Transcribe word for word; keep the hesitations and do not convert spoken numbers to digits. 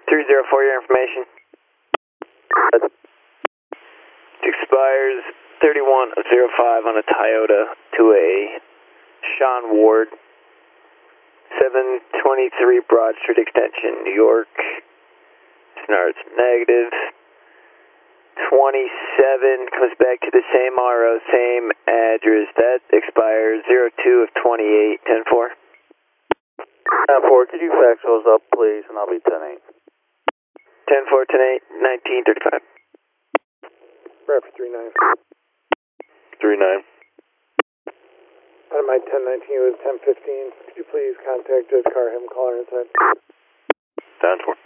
three zero four, your information. It expires thirty-one oh five on a Toyota to a Sean Ward, seven twenty-three Broad Street Extension, New York. Snart's negative. twenty-seven comes back to the same R O, same address. That expires zero two of twenty-eight, ten four. ten four, could you fax those up, please, and I'll be ten eight. ten four, ten eight, nineteen thirty-five. Rep three nine. three nine. Out of my ten nineteen was ten fifteen. Could you please contact Judge Carham, caller inside? ten four.